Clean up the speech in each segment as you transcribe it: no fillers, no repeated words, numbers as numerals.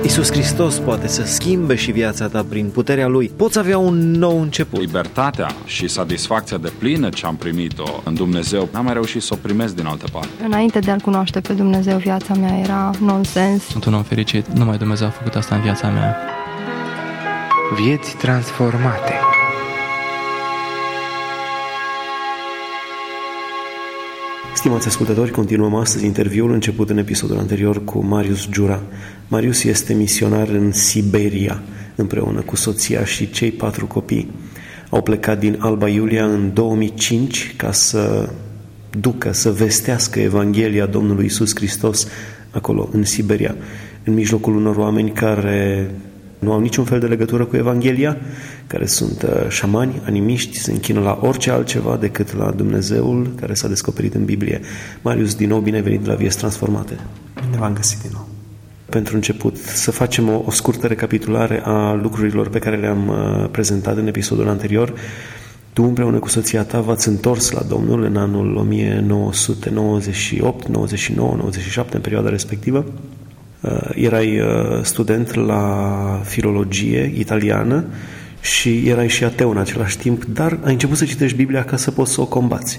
Iisus Hristos poate să schimbe și viața ta prin puterea Lui. Poți avea un nou început. Libertatea și satisfacția deplină ce am primit-o în Dumnezeu, n-am mai reușit să o primesc din altă parte. Înainte de a-L cunoaște pe Dumnezeu, viața mea era nonsens. Sunt un om fericit, numai Dumnezeu a făcut asta în viața mea. Vieți transformate. Stimați ascultători, continuăm astăzi interviul început în episodul anterior cu Marius Giura. Marius este misionar în Siberia, împreună cu soția și cei 4 copii. Au plecat din Alba Iulia în 2005 ca să ducă, să vestească Evanghelia Domnului Iisus Hristos acolo, în Siberia, în mijlocul unor oameni care nu au niciun fel de legătură cu Evanghelia, care sunt șamani, animiști, se închină la orice altceva decât la Dumnezeul care s-a descoperit în Biblie. Marius, din nou bine ai venit la Vieți Transformate. Bine v-am găsit din nou. Pentru început, să facem o scurtă recapitulare a lucrurilor pe care le-am prezentat în episodul anterior. Tu împreună cu soția ta v-ați întors la Domnul în anul 1998, 99, 97, în perioada respectivă. Erai student la filologie italiană și erai și ateu în același timp, dar ai început să citești Biblia ca să poți să o combați.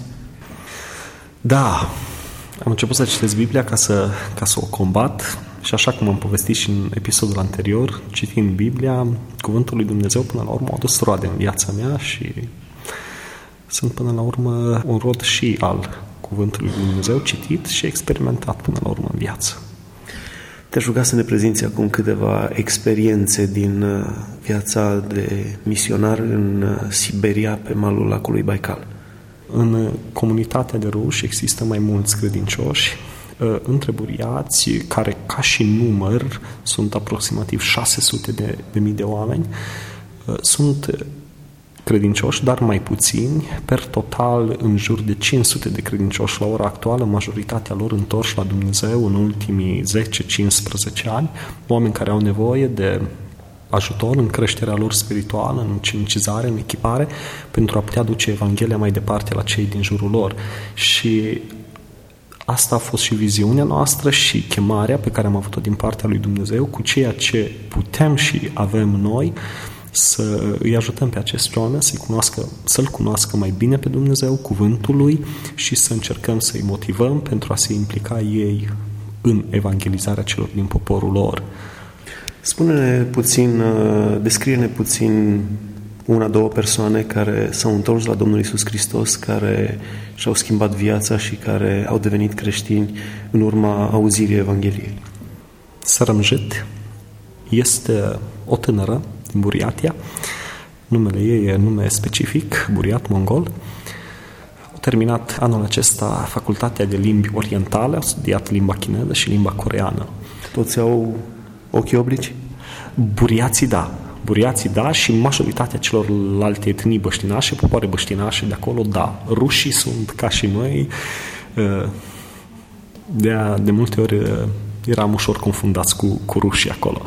Da, am început să citesc Biblia ca să o combat și așa cum am povestit și în episodul anterior, citind Biblia, cuvântul lui Dumnezeu până la urmă a adus roade în viața mea și sunt până la urmă un rod și al cuvântului lui Dumnezeu citit și experimentat până la urmă în viață. Te-aș ruga să ne prezinți acum câteva experiențe din viața de misionar în Siberia, pe malul lacului Baikal. În comunitatea de ruși există mai mulți credincioși, între buriați, care ca și număr sunt aproximativ 600 de mii de oameni. Sunt credincioși, dar mai puțini, per total în jur de 500 de credincioși la ora actuală, majoritatea lor întorși la Dumnezeu în ultimii 10-15 ani, oameni care au nevoie de ajutor în creșterea lor spirituală, în ucenicizare, în echipare, pentru a putea duce Evanghelia mai departe la cei din jurul lor. Și asta a fost și viziunea noastră și chemarea pe care am avut-o din partea lui Dumnezeu, cu ceea ce putem și avem noi, să îi ajutăm pe acești oameni să-L cunoască mai bine pe Dumnezeu, cuvântul Lui, și să încercăm să-i motivăm pentru a se implica ei în evangelizarea celor din poporul lor. Spune-ne puțin, descrie-ne puțin 1-2 persoane care s-au întors la Domnul Iisus Hristos, care și-au schimbat viața și care au devenit creștini în urma auzirii Evangheliei. Saramjet este o tânără din Buriatia, numele ei e nume specific, buriat mongol. A terminat anul acesta facultatea de limbi orientale, a studiat limba chineză și limba coreeană. Toți au ochii oblici? Buriații da și majoritatea celorlalte etnii băștinașe, popoare băștinașe de acolo, da. Rușii sunt ca și noi, de multe ori eram ușor confundați cu rușii acolo.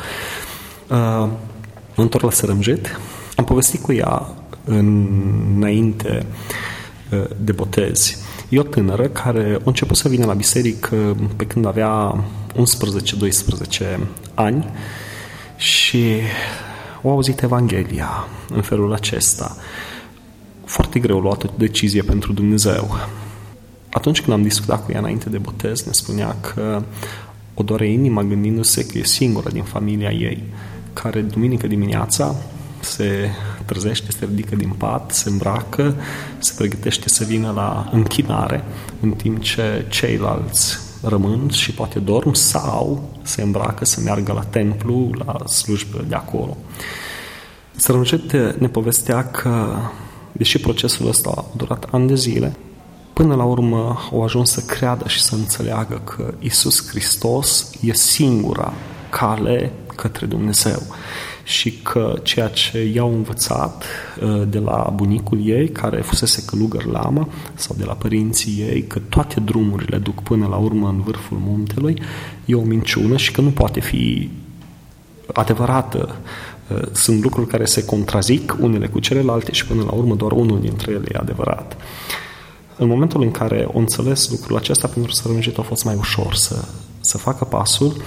Mă întorc la Saramjet. Am povestit cu ea înainte de botez. E o tânără care a început să vină la biserică pe când avea 11-12 ani și a auzit Evanghelia în felul acesta. Foarte greu luat o decizie pentru Dumnezeu. Atunci când am discutat cu ea înainte de botez, ne spunea că o doare inima gândindu-se că e singura din familia ei, care duminică dimineața se trezește, se ridică din pat, se îmbracă, se pregătește să vină la închinare, în timp ce ceilalți rămân și poate dorm sau se îmbracă să meargă la templu, la slujbă de acolo. Saramjet ne povestea că, deși procesul ăsta a durat ani de zile, până la urmă au ajuns să creadă și să înțeleagă că Iisus Hristos e singura cale către Dumnezeu și că ceea ce i-au învățat de la bunicul ei, care fusese călugăr lama, sau de la părinții ei, că toate drumurile duc până la urmă în vârful muntelui, e o minciună și că nu poate fi adevărată. Sunt lucruri care se contrazic unele cu celelalte și până la urmă doar unul dintre ele e adevărat. În momentul în care o înțeles lucrul acesta, pentru Saramjet a fost mai ușor să facă pasul,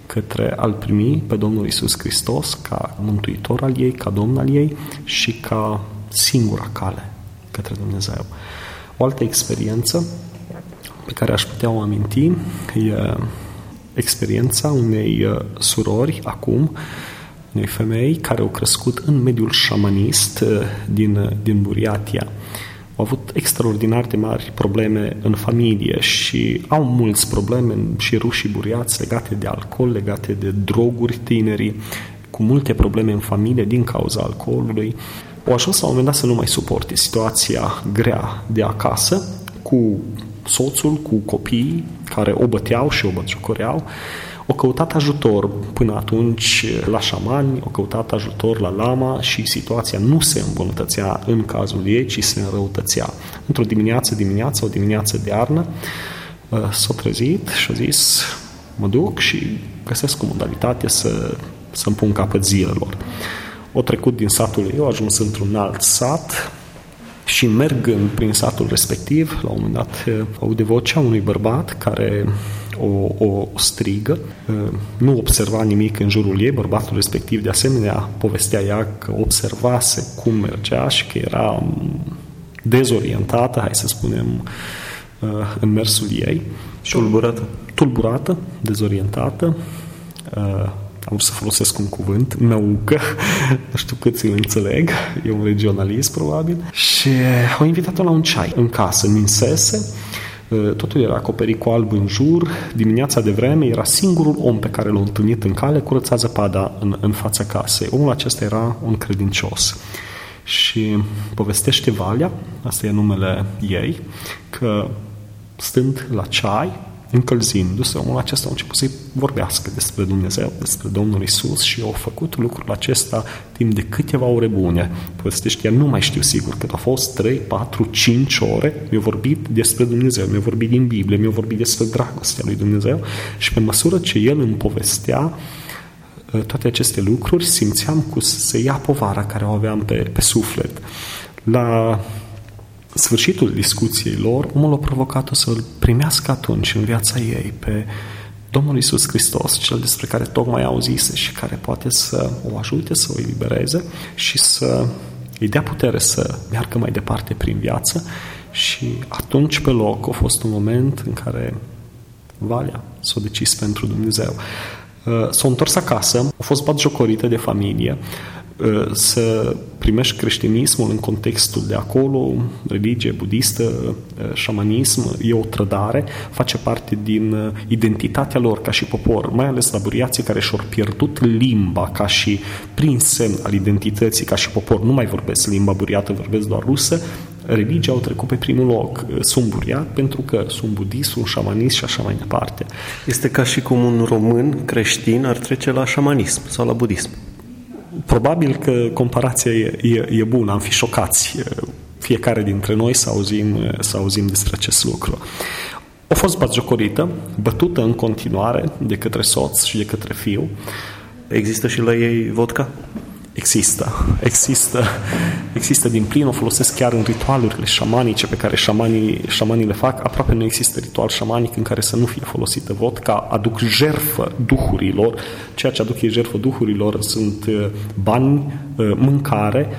către a-L primi pe Domnul Iisus Hristos ca mântuitor al ei, ca Domn al ei și ca singura cale către Dumnezeu. O altă experiență pe care aș putea o aminti e experiența unei surori acum, unei femei care au crescut în mediul șamanist din Buriatia. Au avut extraordinar de mari probleme în familie și au mulți probleme și rușii buriați legate de alcool, legate de droguri, tinerii, cu multe probleme în familie din cauza alcoolului. Au ajuns la un moment dat să nu mai suporte situația grea de acasă, cu soțul, cu copiii care o băteau și o bătjocoreau. Au căutat ajutor până atunci la șamani, au căutat ajutor la lama și situația nu se îmbunătățea în cazul ei, ci se înrăutățea. Într-o o dimineață de iarnă, s-a trezit și a zis, mă duc și găsesc o modalitate să-mi pun capăt zilelor. Au trecut din satul ei, au ajuns într-un alt sat și mergând prin satul respectiv, la un moment dat aude vocea unui bărbat care o strigă, nu observa nimic în jurul ei, bărbatul respectiv de asemenea povestea ea că observase cum mergea și că era dezorientată, hai să spunem, în mersul ei. Tulburată, dezorientată, am vrut să folosesc un cuvânt, măucă, nu știu cât îl înțeleg, e un regionalist probabil, și au invitat-o la un ceai în casă, minsese, totul era acoperit cu alb în jur, dimineața de vreme era singurul om pe care l-a întâlnit în cale, curăța zăpada în fața casei. Omul acesta era un credincios. Și povestește Valea, asta e numele ei, că stând la ceai, încălzindu-se, omul acesta a început să-i vorbească despre Dumnezeu, despre Domnul Iisus și au făcut lucrul acesta timp de câteva ore bune. Povestește, nu mai știu sigur, cât a fost 3, 4, 5 ore, mi-a vorbit despre Dumnezeu, mi-a vorbit din Biblie, mi-a vorbit despre dragostea lui Dumnezeu și pe măsură ce el îmi povestea toate aceste lucruri, simțeam cum se ia povara care o aveam pe suflet. La sfârșitul discuției lor, omul a provocat-o să-L primească atunci în viața ei pe Domnul Iisus Hristos, cel despre care tocmai auzise și care poate să o ajute, să o elibereze și să îi dea putere să meargă mai departe prin viață. Și atunci pe loc a fost un moment în care Valea s-a decis pentru Dumnezeu. S-a întors acasă, a fost batjocorită de familie. Să primești creștinismul în contextul de acolo, religie budistă, șamanism, e o trădare, face parte din identitatea lor ca și popor, mai ales la buriații care și-au pierdut limba ca și prin semn al identității ca și popor, nu mai vorbesc limba buriată, vorbesc doar rusă. Religia au trecut pe primul loc. Sunt buriat pentru că sunt budist, sunt șamanist și așa mai departe. Este ca și cum un român creștin ar trece la șamanism sau la budism. Probabil că comparația e bună, am fi șocați fiecare dintre noi să auzim despre acest lucru. A fost batjocorită, bătută în continuare de către soț și de către fiu. Există și la ei vodka? Există din plin, o folosesc chiar în ritualurile șamanice pe care șamanii le fac. Aproape nu există ritual șamanic în care să nu fie folosită vodka. Aduc jertfă duhurilor. Ceea ce aduc ei jertfă duhurilor sunt bani, mâncare,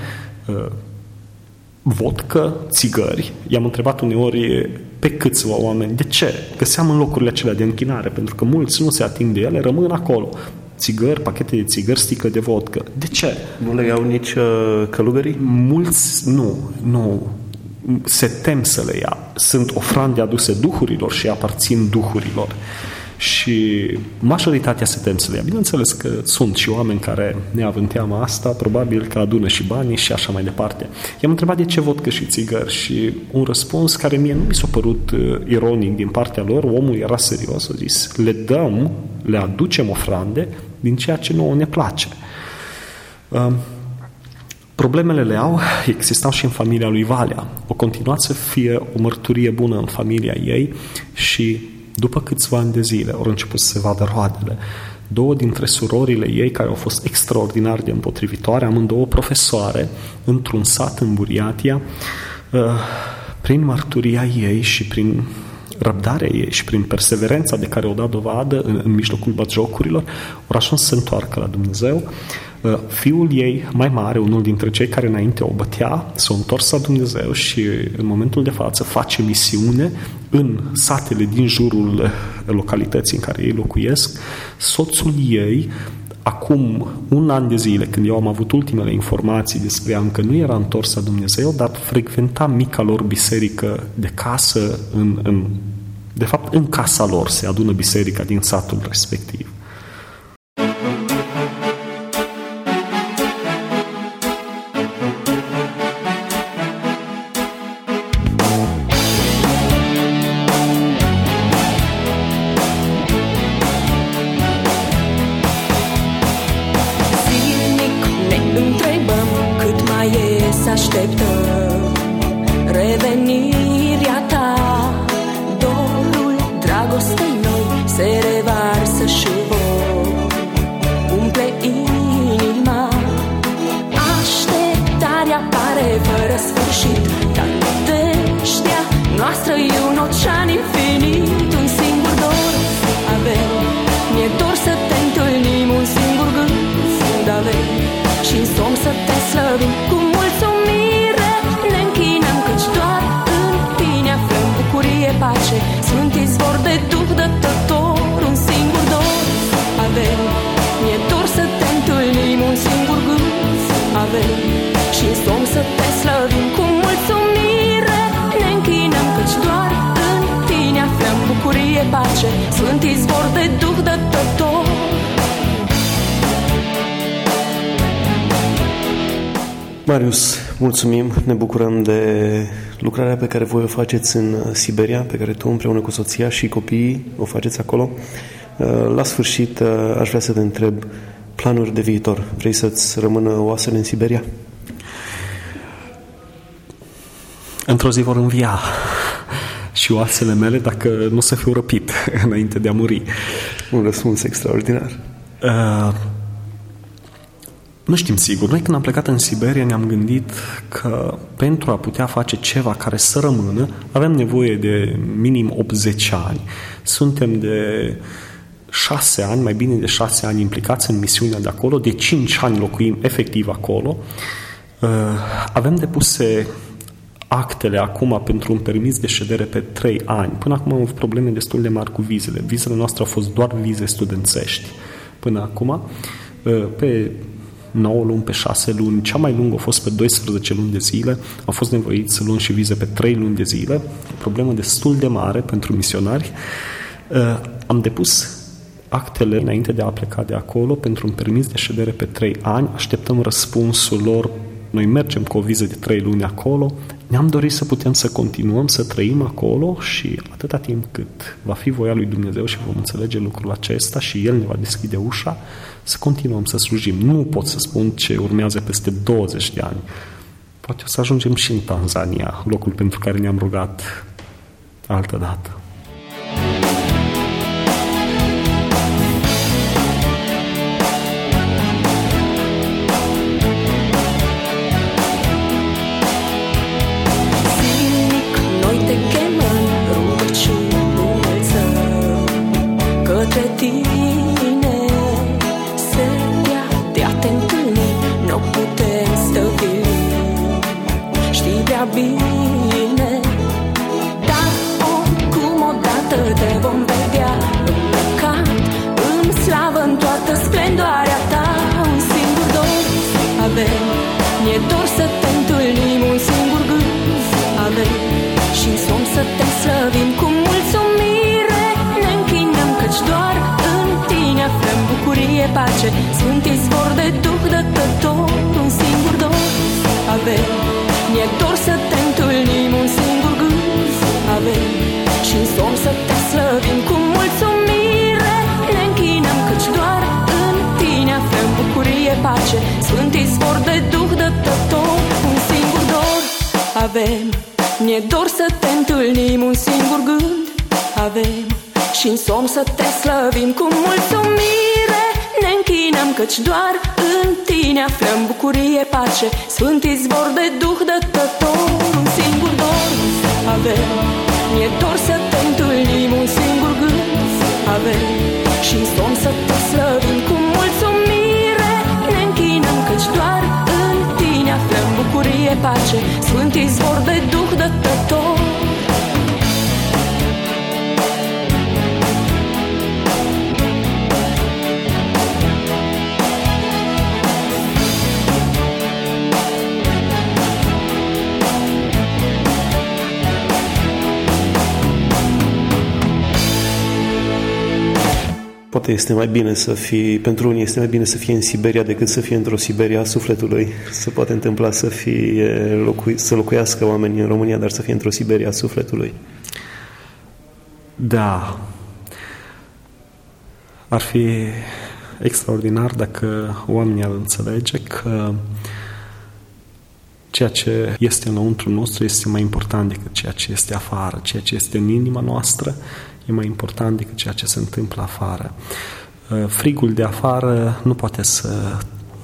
vodcă, țigări. I-am întrebat uneori pe câțiva oameni de ce găseam în locurile acelea de închinare, pentru că mulți nu se ating de ele, rămân acolo. Țigări, pachete de țigări, sticlă de vodcă. De ce? Nu le iau nici călugării? Mulți nu. Se tem să le ia. Sunt ofrande aduse duhurilor și aparțin duhurilor. Și majoritatea se tem să le ia. Bineînțeles că sunt și oameni care, neavând teama asta, probabil că adună și banii și așa mai departe. I-am întrebat de ce vodcă și țigări și un răspuns care mie nu mi s-a părut ironic din partea lor. Omul era serios, a zis, le aducem ofrande din ceea ce nouă ne place. Problemele le existau și în familia lui Valea. O continuat să fie o mărturie bună în familia ei și după câțiva ani de zile au început să se vadă roadele. 2 dintre surorile ei, care au fost extraordinar de împotrivitoare, amândouă profesoare, într-un sat în Buriatia, prin mărturia ei și prin răbdarea ei și prin perseverența de care o dat dovadă în mijlocul batjocurilor, au ajuns să se întoarcă la Dumnezeu. Fiul ei mai mare, unul dintre cei care înainte o bătea, s-a întors la Dumnezeu și în momentul de față face misiune în satele din jurul localității în care ei locuiesc. Soțul ei, acum un an de zile, când eu am avut ultimele informații despre ea, încă nu era întors la Dumnezeu, dar frecventa mica lor biserică de casă, de fapt în casa lor se adună biserica din satul respectiv. Revenirea ta, dorul dragostei noi se revarsă și umple inima. Așteptarea pare fără sfârșit, dar nădejdea noastră e un ocean infinit. Un singur dor avem, mi-e dor să te întâlnim, un singur gând avem și-n somn să te slăvim cu mulțumire. Ne închinăm căci doar în tine aflăm bucurie, pace, sfânt izvor de Duh dătător. Un singur dor avem, mi-e dor să te întâlnim, un singur gând avem și-n somn să te slăvim cu mulțumire. Ne închinăm căci doar în tine aflăm bucurie, pace, sfânt izvor de Duh dătător. Marius, mulțumim, ne bucurăm de lucrarea pe care voi o faceți în Siberia, pe care tu împreună cu soția și copiii o faceți acolo. La sfârșit, aș vrea să te întreb planuri de viitor. Vrei să-ți rămână oasele în Siberia? Într-o zi vor învia și oasele mele dacă nu să fiu răpit înainte de a muri. Un răspuns extraordinar. Nu știm sigur. Noi când am plecat în Siberia ne-am gândit că pentru a putea face ceva care să rămână, avem nevoie de minim 80 ani. Suntem de 6 ani, mai bine de 6 ani implicați în misiunea de acolo, de 5 ani locuim efectiv acolo. Avem depuse actele acum pentru un permis de ședere pe 3 ani. Până acum am avut probleme destul de mari cu vizele. Vizele noastre au fost doar vize studențești până acum. Pe 9 luni, pe 6 luni, cea mai lungă a fost pe 12 luni de zile. Am fost nevoiți să luăm și vize pe 3 luni de zile. O problemă destul de mare pentru misionari. Am depus actele înainte de a pleca de acolo pentru un permis de ședere pe 3 ani. Așteptăm răspunsul lor. Noi mergem cu o viză de 3 luni acolo. Ne-am dorit să putem să continuăm să trăim acolo și atâta timp cât va fi voia lui Dumnezeu și vom înțelege lucrul acesta și El ne va deschide ușa, să continuăm să slujim. Nu pot să spun ce urmează peste 20 de ani. Poate o să ajungem și în Tanzania, locul pentru care ne-am rugat altă dată. Bine, dar oricum odată te vom vedea îmbrăcat în slavă, în toată splendoarea ta. Un singur dor avem, mi-e dor să te întâlnim, un singur gând avem și-n somn să te slăvim cu mulțumire. Ne închinăm căci doar în tine aflăm bucurie, pace, sfânt izvor de Duh dătător. Un singur dor avem, mi-e dor să te întâlnim, un singur gând avem și-n somn să te slăvim cu mulțumire. Ne închinăm căci doar în tine aflăm bucurie, pace, sfânt izvor de Duh dătător. Un singur dor avem, mi-e dor să te întâlnim, un singur gând avem și-n somn să te slăvim cu mulțumire. Ne închinăm căci doar în tine aflăm bucurie, pace, sfânt izvor de Duh dătător. Un singur dor avem, mi-e dor să te întâlnim, un singur gând avem și somn să te slăvim cu mulțumire. Ne închinăm căci doar în tine aflăm bucurie, pace, sfânt izvor de Duh dătător. Poate este mai bine să fie, pentru unii este mai bine să fie în Siberia decât să fie într-o Siberia a sufletului. Se poate întâmpla să să locuiască oamenii în România, dar să fie într-o Siberia a sufletului. Da. Ar fi extraordinar dacă oamenii ar înțelege că ceea ce este înăuntru nostru este mai important decât ceea ce este afară. Ceea ce este în inima noastră e mai important decât ceea ce se întâmplă afară. Frigul de afară nu poate să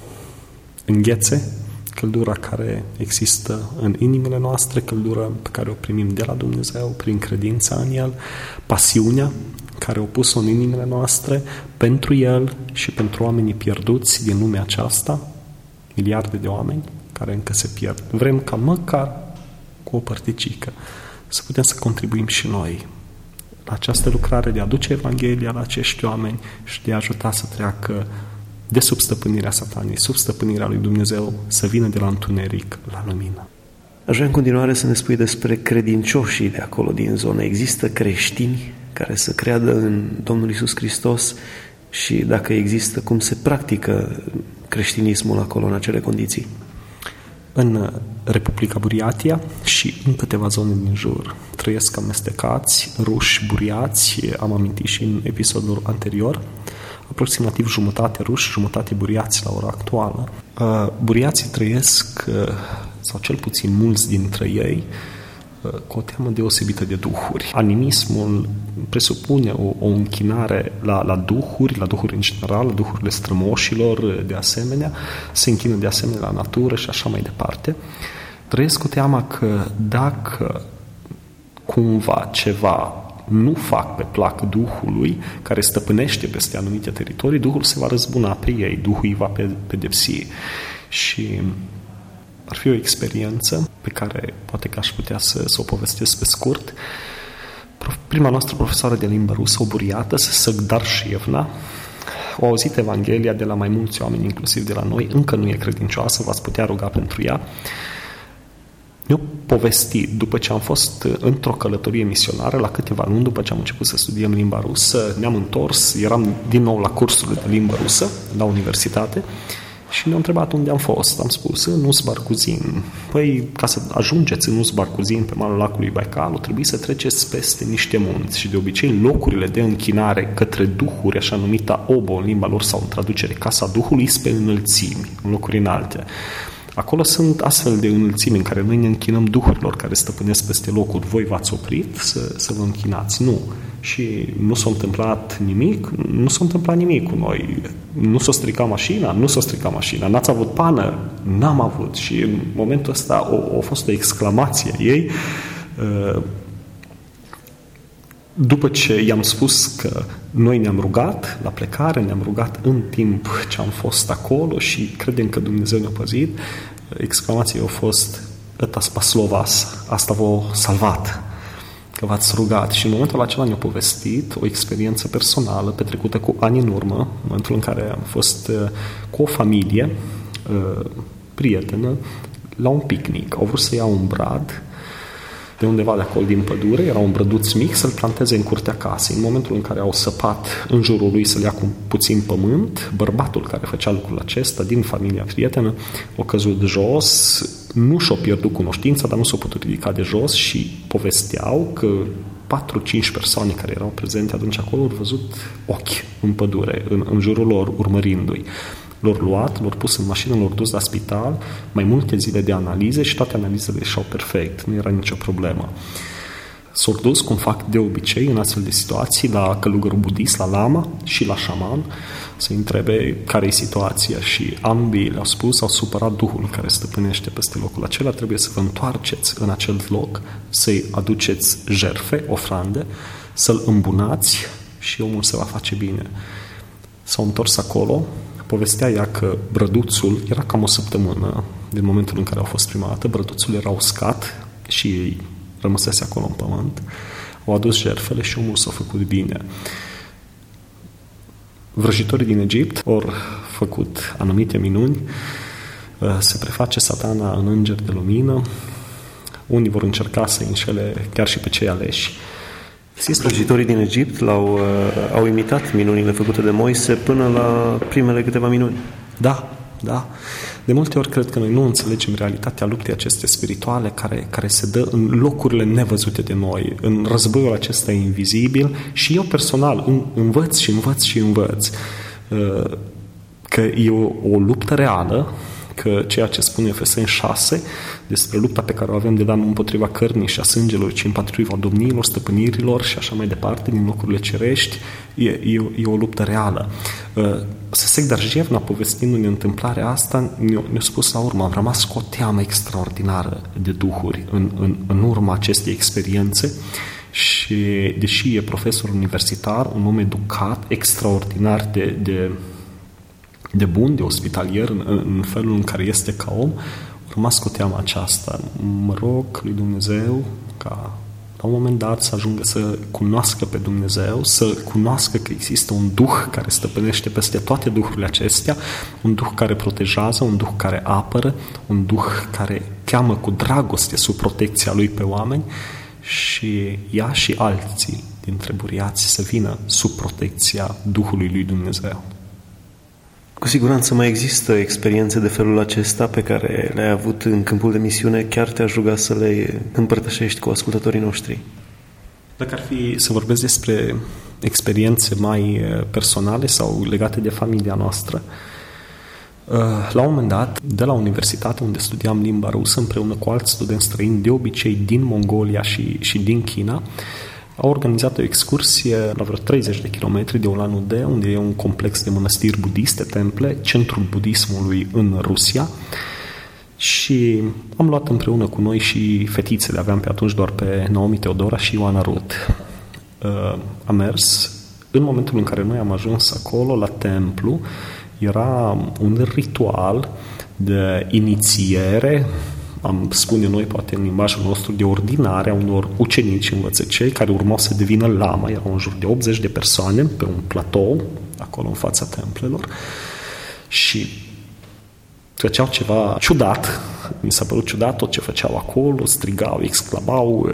înghețe căldura care există în inimile noastre, căldura pe care o primim de la Dumnezeu prin credința în El, pasiunea care o pus în inimile noastre pentru El și pentru oamenii pierduți din lumea aceasta, miliarde de oameni care încă se pierd. Vrem ca măcar cu o părticică să putem să contribuim și noi la această lucrare de a aduce Evanghelia la acești oameni și de a ajuta să treacă de sub stăpânirea Satanei, sub stăpânirea lui Dumnezeu, să vină de la întuneric la lumină. Aș vrea în continuare să ne spui despre credincioșii de acolo din zonă. Există creștini care să creadă în Domnul Iisus Hristos și dacă există, cum se practică creștinismul acolo în acele condiții? În Republica Buriatia și în câteva zone din jur trăiesc amestecați, ruși, buriați, am amintit și în episodul anterior, aproximativ jumătate ruși, jumătate buriați la ora actuală. Buriații trăiesc, sau cel puțin mulți dintre ei, cu o teamă deosebită de duhuri. Animismul presupune o închinare la duhuri în general, la duhurile strămoșilor, de asemenea, se închină de asemenea la natură și așa mai departe. Trăiesc cu teama că dacă cumva ceva nu fac pe plac Duhului care stăpânește peste anumite teritorii, Duhul se va răzbuna pe ei, Duhul îi va pedepsi. Și ar fi o experiență pe care poate că aș putea să o povestesc pe scurt. Prima noastră profesoară de limbă rusă, o buriată, Săgdarșievna, o auzit Evanghelia de la mai mulți oameni, inclusiv de la noi, încă nu e credincioasă, v-ați putea ruga pentru ea. Eu povesti, după ce am fost într-o călătorie misionară, la câteva luni după ce am început să studiem limba rusă, ne-am întors, eram din nou la cursurile de limbă rusă, la universitate, și ne-au întrebat unde am fost. Am spus, în Uzbarcuzin. Păi, ca să ajungeți în Uzbarcuzin, pe malul lacului Baikal, trebuie să treceți peste niște munți și de obicei locurile de închinare către duhuri, așa numita obo în limba lor sau în traducere Casa Duhului, sunt pe înălțimi, în locuri înalte. Acolo sunt astfel de înălțimi în care noi ne închinăm duhurilor care stăpânesc peste locuri. Voi v-ați oprit să vă închinați? Nu. Și nu s-a întâmplat nimic cu noi. Nu s-a stricat mașina, n-ați avut pană? N-am avut. Și în momentul ăsta a fost o exclamație a ei. După ce i-am spus că noi ne-am rugat la plecare, ne-am rugat în timp ce am fost acolo și credem că Dumnezeu ne-a păzit, exclamația a fost "Eta spaslo vas", asta v-a salvat, că v-ați rugat. Și în momentul acela ne-a povestit o experiență personală petrecută cu ani în urmă, în momentul în care am fost cu o familie prietenă la un picnic. Au vrut să iau un brad de undeva de acolo din pădure, era un brăduț mic, să-l planteze în curtea casei. În momentul în care au săpat în jurul lui să-l ia cu puțin pământ, bărbatul care făcea lucrul acesta din familia prietenă a căzut de jos, nu și-a pierdut cunoștința, dar nu s-a putut ridica de jos și povesteau că 4-5 persoane care erau prezente atunci acolo au văzut ochi în pădure, în jurul lor, urmărindu-i. L-au luat, l-au pus în mașină, l-au dus la spital, mai multe zile de analize și toate analizele ieșeau perfect, nu era nicio problemă. s-au dus, cum fac de obicei în astfel de situații, la călugărul budist, la lama și la șaman, să-i întrebe care e situația și ambii le-au spus, au supărat duhul care stăpânește peste locul acela, trebuie să vă întoarceți în acel loc, să-i aduceți jertfe, ofrande, să-l îmbunați și omul se va face bine. S-au întors acolo, povestea ea că brăduțul, era cam o săptămână din momentul în care au fost prima dată, brăduțul era uscat și ei rămăsese acolo în pământ, au adus jertfele și omul s-a făcut bine. Vrăjitorii din Egipt au făcut anumite minuni, se preface Satana în înger de lumină, unii vor încerca să înșele chiar și pe cei aleși. Vrăjitorii din Egipt au imitat minunile făcute de Moise până la primele câteva minuni. Da. De multe ori cred că noi nu înțelegem realitatea luptei acestea spirituale care se dă în locurile nevăzute de noi, în războiul acesta invizibil și eu personal învăț că e o luptă reală, că ceea ce spune Efeseni 6 despre lupta pe care o avem de dat nu împotriva cărnii și a sângelor, ci împotriva domniilor, stăpânirilor și așa mai departe, din locurile cerești, e o luptă reală. Sesek Darjevna, povestindu-ne întâmplarea asta, ne-a spus la urmă, am rămas cu o teamă extraordinară de duhuri în urma acestei experiențe și, deși e profesor universitar, un om educat, extraordinar de bun, de ospitalier în felul în care este ca om, rămas cu teama aceasta. Mă rog lui Dumnezeu ca la un moment dat să ajungă să cunoască pe Dumnezeu, să cunoască că există un duh care stăpânește peste toate duhurile acestea, un duh care protejează, un duh care apără, un duh care cheamă cu dragoste sub protecția lui pe oameni și ea și alții dintre buriați să vină sub protecția Duhului lui Dumnezeu. Cu siguranță mai există experiențe de felul acesta pe care le-ai avut în câmpul de misiune, chiar te-aș ruga să le împărtășești cu ascultătorii noștri. Dacă ar fi să vorbesc despre experiențe mai personale sau legate de familia noastră, la un moment dat, de la universitate unde studiam limba rusă împreună cu alți studenți străini, de obicei din Mongolia și din China, au organizat o excursie la vreo 30 de kilometri de Ulan-Ude, unde e un complex de mănăstiri budiste, temple, centrul budismului în Rusia, și am luat împreună cu noi și fetițele, aveam pe atunci doar pe Naomi Teodora și Ioana Ruth. Am mers, în momentul în care noi am ajuns acolo, la templu, era un ritual de inițiere, am spune noi, poate în limbajul nostru, de ordinare a unor ucenici învățăcei care urmau să devină lama. Erau în jur de 80 de persoane pe un platou, acolo în fața templelor, și făceau ceva ciudat. Mi s-a părut ciudat tot ce făceau acolo, strigau, exclamau.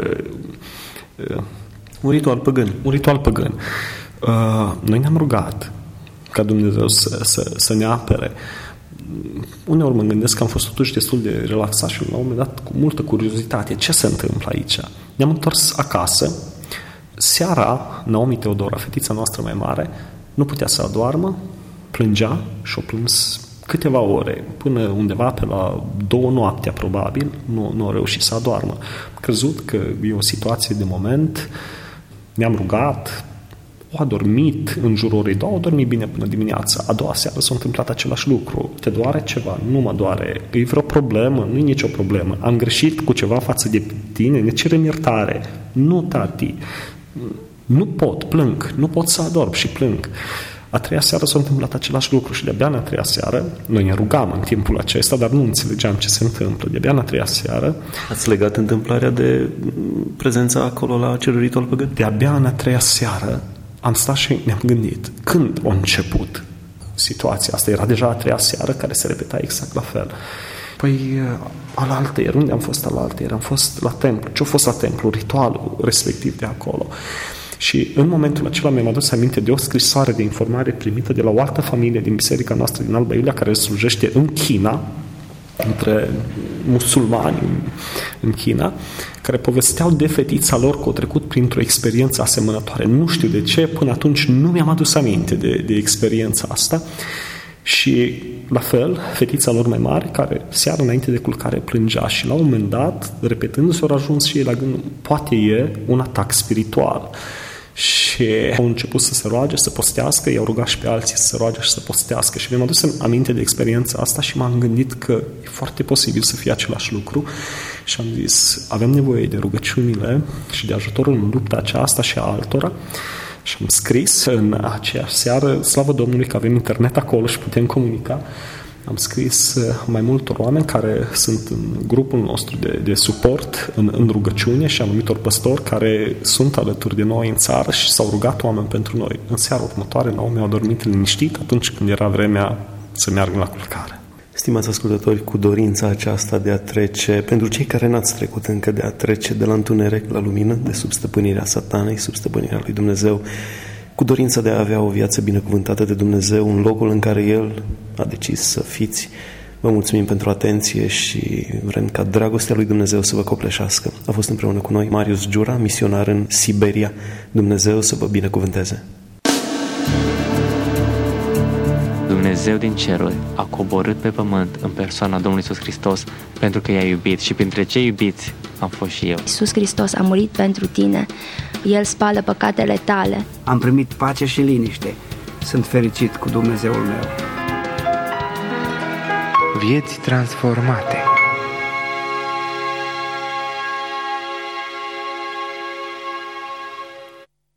Un ritual păgân. Un ritual păgân. Noi ne-am rugat ca Dumnezeu să ne apere. Uneori mă gândesc că am fost totuși destul de relaxat și la un moment dat cu multă curiozitate. Ce se întâmplă aici? Ne-am întors acasă. Seara, Naomi Teodora, fetița noastră mai mare, nu putea să adoarmă, plângea și o plâns câteva ore, până undeva pe la 2 noaptea probabil, nu a reușit să adoarmă. Am crezut că e o situație de moment, ne-am rugat, a dormit în jurul orei 2, a dormit bine până dimineața. A doua seară s-a întâmplat același lucru. Te doare ceva? Nu mă doare. E vreo problemă? Nu e nicio problemă. Am greșit cu ceva față de tine? Ne cerem iertare. Nu, tati. Nu pot, plâng. Nu pot să adorm și plâng. A treia seară s-a întâmplat același lucru și de-abia în a treia seară, noi ne rugam în timpul acesta, dar nu înțelegeam ce se întâmplă. De-abia în a treia seară... Ați legat întâmplarea de prezența acolo la acel ritual păgân? De-abia în a treia seară am stat și ne-am gândit, când a început situația asta? Era deja a treia seară care se repeta exact la fel. Păi, alaltăieri, unde am fost alaltăieri? Am fost la templu. Ce a fost la templu? Ritualul respectiv de acolo. Și în momentul acela mi-am adus aminte de o scrisoare de informare primită de la o altă familie din biserica noastră din Alba Iulia, care slujește în China, între musulmani în China, care povesteau de fetița lor că au trecut printr-o experiență asemănătoare. Nu știu de ce, până atunci nu mi-am adus aminte de experiența asta Și la fel, fetița lor mai mare, care seara înainte de culcare plângea și la un moment dat, repetându-se, au ajuns și ei la gând, poate e un atac spiritual. Și au început să se roage, să postească, i-au rugat și pe alții să se roage și să postească. Și mi-am adus aminte de experiența asta și m-am gândit că e foarte posibil să fie același lucru. Și am zis, avem nevoie de rugăciunile și de ajutorul în lupta aceasta și a altora. Și am scris în aceeași seară, slavă Domnului că avem internet acolo și putem comunica, am scris mai multor oameni care sunt în grupul nostru de suport în rugăciune și anumitor păstori care sunt alături de noi în țară și s-au rugat oameni pentru noi. În seara următoare, Naomi a dormit liniștit atunci când era vremea să meargă la culcare. Stimați ascultători, cu dorința aceasta de a trece, pentru cei care n-ați trecut încă, de a trece de la întuneric la lumină, de sub stăpânirea Satanei, sub stăpânirea lui Dumnezeu, cu dorința de a avea o viață binecuvântată de Dumnezeu în locul în care El a decis să fiți. Vă mulțumim pentru atenție și vrem ca dragostea lui Dumnezeu să vă copleșească. A fost împreună cu noi Marius Giura, misionar în Siberia. Dumnezeu să vă binecuvânteze! Dumnezeu din ceruri a coborât pe pământ în persoana Domnului Iisus Hristos pentru că i-a iubit și printre cei iubiți am fost și eu. Iisus Hristos a murit pentru tine, El spală păcatele tale. Am primit pace și liniște, sunt fericit cu Dumnezeul meu. Vieți transformate.